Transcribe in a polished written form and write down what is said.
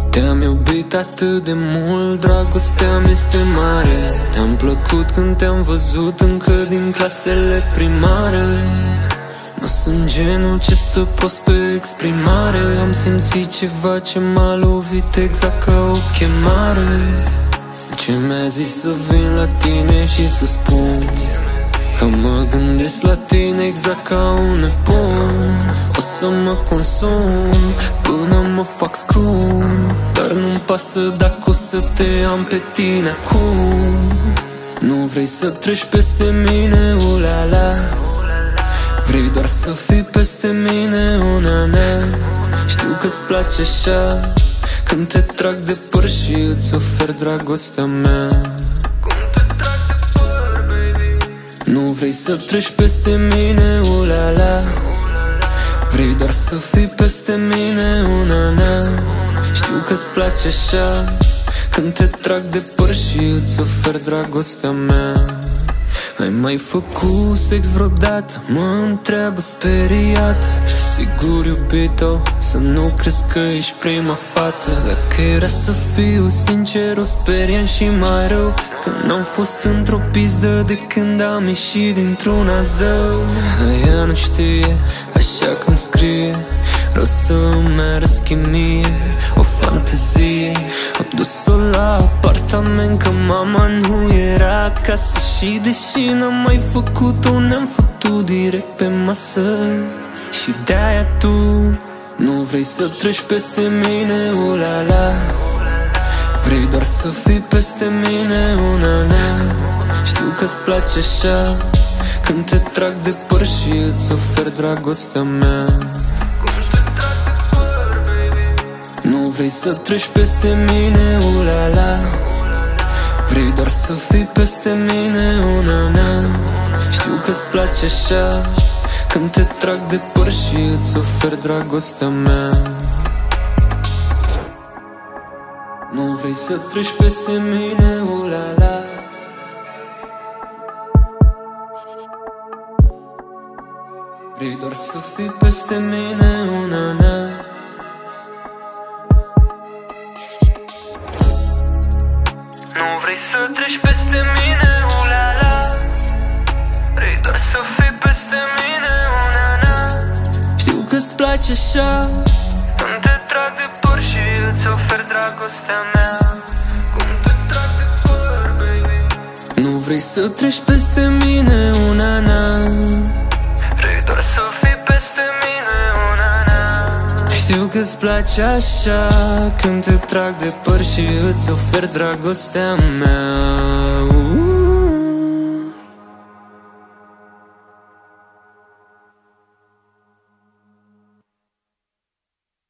Te-am iubit atât de mult, dragostea mi este mare. Te-am plăcut când te-am văzut încă din clasele primare. Nu sunt genul ce stă prost pe exprimare. Am simțit ceva ce m-a lovit exact ca o chemare. Ce mi-a zis să vin la tine și să spun că mă gândesc la tine exact ca un nebun. O să mă consum până mă fac scrum, dar nu-mi pasă dacă o să te am pe tine acum. Nu vrei să treci peste mine, ulala. Vrei doar să fii peste mine, una-na. Știu că-ți place așa când te trag de păr și îți ofer dragostea mea. Nu vrei să treci peste mine, ulala. Vrei doar să fii peste mine, una-na. Știu că-ți place așa când te trag de păr și îți ofer dragostea mea. Ai mai făcut sex vreodată? Mă întreabă speriat. Sigur, iubito, să nu crezi că ești prima fată. Dacă era să fiu sincer, o speriam și mai rău că n-am fost într-o pizdă de când am ieșit dintr-una zău. Ea nu știe, așa cum scrie, vreau să îmi arăți chimie, o fantezie. Am dus-o la apartament că mama nu era acasă și deși n-am mai făcut-o, ne-am făcut direct pe masă. Și de-aia tu nu vrei să treci peste mine, ulala. Vrei doar să fii peste mine, una-na. Știu că-ți place așa când te trag de păr și îți ofer dragostea mea. Nu vrei să treci peste mine, ulala. Vrei doar să fii peste mine, una-na. Știu că-ți place așa când te trag de păr și îți ofer dragostea mea. Nu vrei să treci peste mine, ulala. Vrei doar să fii peste mine, una-na. Nu vrei să treci peste mine, ulala. Vrei doar să fii peste mine, una-na. Știu că-ți place așa când te trag de păr și îți ofer dragostea mea. Cum te trag de păr, baby. Nu vrei să treci peste mine, una-na. Vrei doar să fii peste mine, una-na. Știu că-ți place așa când te trag de păr și îți ofer dragostea mea.